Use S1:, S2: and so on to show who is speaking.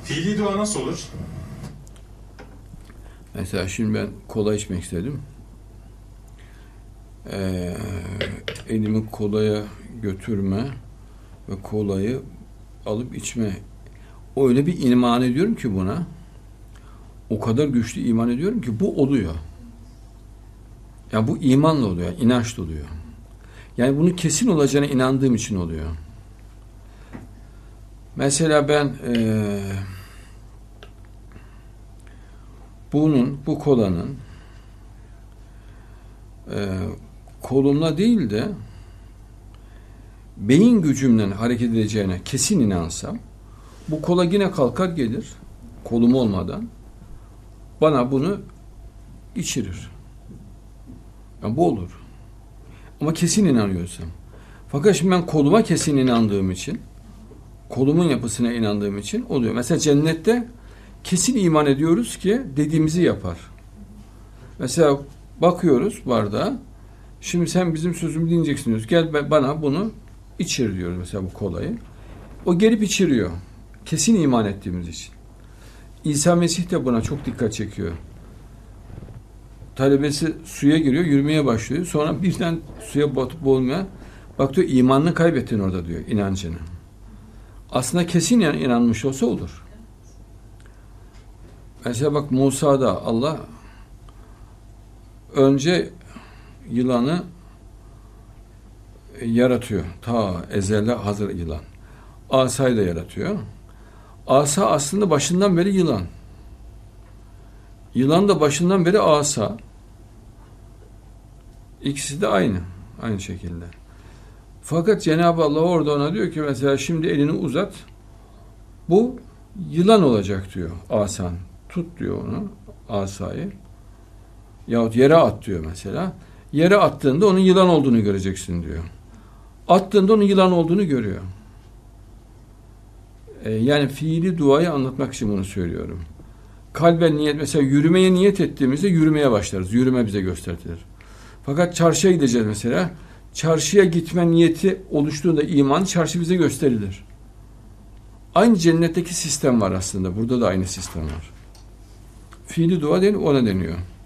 S1: Fiili dua nasıl olur?
S2: Mesela şimdi ben kola içmek istedim. Elimi kolaya götürme ve kolayı alıp içme. Öyle bir iman ediyorum ki buna. O kadar güçlü iman ediyorum ki bu oluyor. Yani bu imanla oluyor, inançla oluyor. Yani bunun kesin olacağına inandığım için oluyor. Mesela ben bu kolanın kolumla değil de beyin gücümle hareket edeceğine kesin inansam, bu kola yine kalkar gelir, kolum olmadan bana bunu içirir. Yani bu olur. Ama kesin inanıyorsam. Fakat şimdi ben koluma kesin inandığım için, kolumun yapısına inandığım için oluyor. Mesela cennette kesin iman ediyoruz ki dediğimizi yapar. Mesela bakıyoruz bardağa, şimdi sen bizim sözümü dinleyeceksin diyoruz. Gel bana bunu içir diyoruz mesela bu kolayı. O gelip içiriyor. Kesin iman ettiğimiz için. İsa Mesih de buna çok dikkat çekiyor. Talebesi suya giriyor, yürümeye başlıyor. Sonra birden suya batıp boğulmaya, bak diyor, imanını kaybettin orada diyor, inancını. Aslında kesin inanmış olsa olur. Mesela bak Musa'da Allah önce yılanı yaratıyor. Ta ezelde hazır yılan. Asayı da yaratıyor. Asa aslında başından beri yılan. Yılan da başından beri asa. İkisi de aynı. Aynı şekilde. Fakat Cenab-ı Allah orada ona diyor ki mesela şimdi elini uzat. Bu yılan olacak diyor asan. Tut diyor onu, asayı. Yahut yere at diyor mesela. Yere attığında onun yılan olduğunu göreceksin diyor. Attığında onun yılan olduğunu görüyor. Yani fiili duayı anlatmak için bunu söylüyorum. Kalben niyet, mesela yürümeye niyet ettiğimizde yürümeye başlarız. Yürüme bize gösterilir. Fakat çarşıya gideceğiz mesela. Çarşıya gitme niyeti oluştuğunda iman, çarşı bize gösterilir. Aynı cennetteki sistem var aslında. Burada da aynı sistem var. Fiili dua değil, ona deniyor.